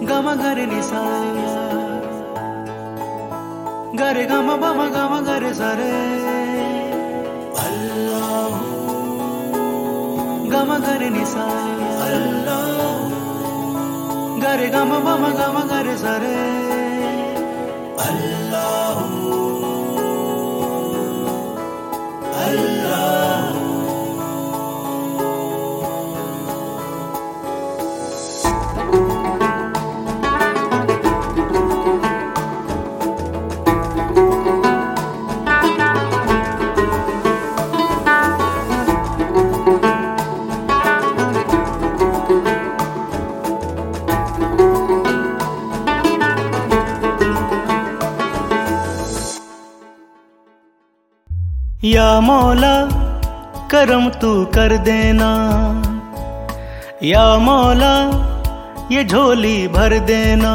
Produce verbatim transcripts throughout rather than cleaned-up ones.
गम गरे निसा गरे गम बम गम गरे सरे अल्लाह गम गरे निसा अल्लाह गरे गम बम गम गरे सरे अल्लाह अल्लाह। या मौला करम तू कर देना, या मौला ये झोली भर देना,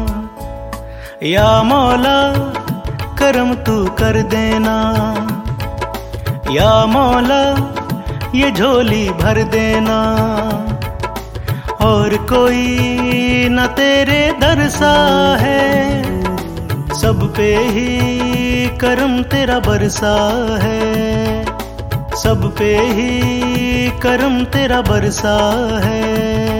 या मौला करम तू कर देना, या मौला ये झोली भर देना। और कोई न तेरे दर सा है, सब पे ही करम तेरा बरसा है, सब पे ही करम तेरा बरसा है।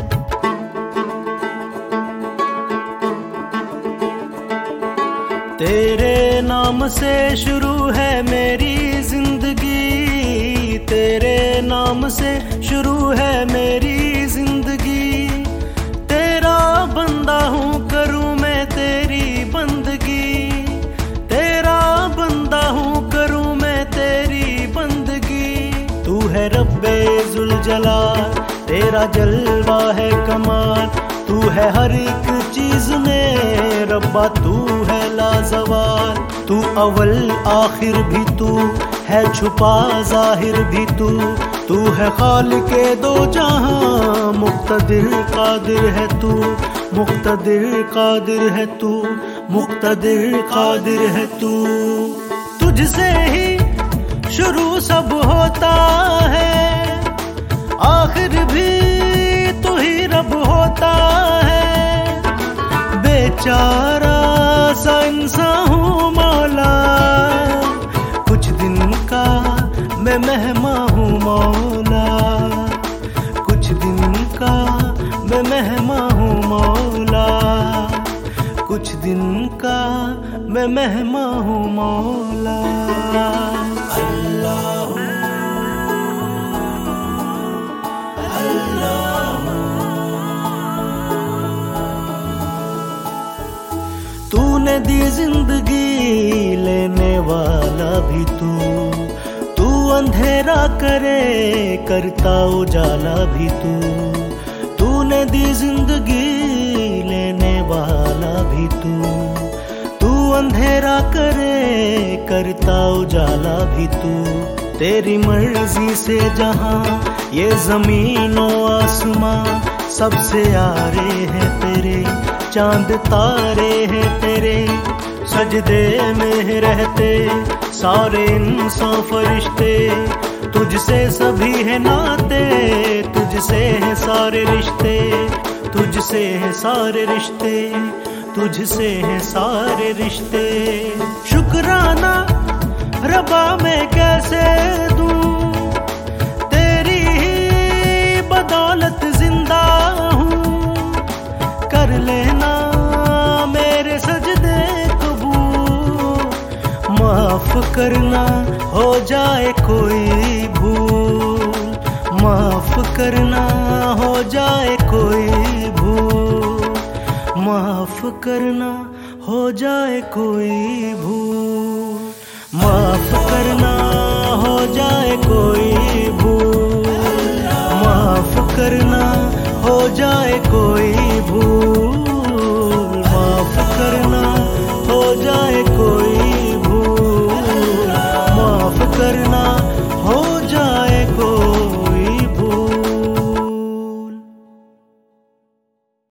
तेरे नाम से शुरू है मेरी जिंदगी, तेरे नाम से शुरू है मेरी जिंदगी। तेरा बंदा हूँ करूँ मैं तेरी बंदगी, तेरा बंदा हूँ करूँ मैं तेरी बंदगी। तू है रब्बे जुल जलाल, तेरा जलवा है कमाल, तू है हर एक चीज में रब्बा, तू है लाजवाल। तू अव्वल आखिर भी तू है, छुपा जाहिर भी तू, तू है खालिके दो जहां, मुक्तदिर कादिर है तू, मुक्तदिर कादिर है तू, मुक्तदिर कादिर है तू। तुझसे ही शुरू सब होता है, आखिर भी तू ही रब होता है। बेचारा सा इंसान हूँ मौला, कुछ दिन का मैं मेहमान हूँ मौला, कुछ दिन का मैं मेहमान हूँ मौला, कुछ दिन का मैं मेहमान हूँ मौला। अल्लाह अल्लाह। तूने दी जिंदगी लेने वाला भी तू, तू अंधेरा करे करता उजाला भी तू, तूने दी जिंदगी लेने वाला भी तू, तू अंधेरा करे करता उजाला भी तू। तेरी मर्जी से जहां ये जमीनों आसमां, सबसे यारे हैं तेरे, चांद तारे हैं तेरे, सजदे में रहते सारे इंसान फरिश्ते। तुझसे सभी है नाते, तुझसे है सारे रिश्ते, तुझसे है सारे रिश्ते, तुझसे है सारे रिश्ते। शुक्राना रबा मैं कैसे दूं, तेरी ही बदौलत जिंदा हूँ। कर लेना मेरे सजदे कबूल, माफ करना हो जाए कोई भूल, माफ करना हो जाए कोई भूल, माफ करना हो जाए कोई भूल, माफ करना हो जाए कोई भूल, माफ करना हो जाए कोई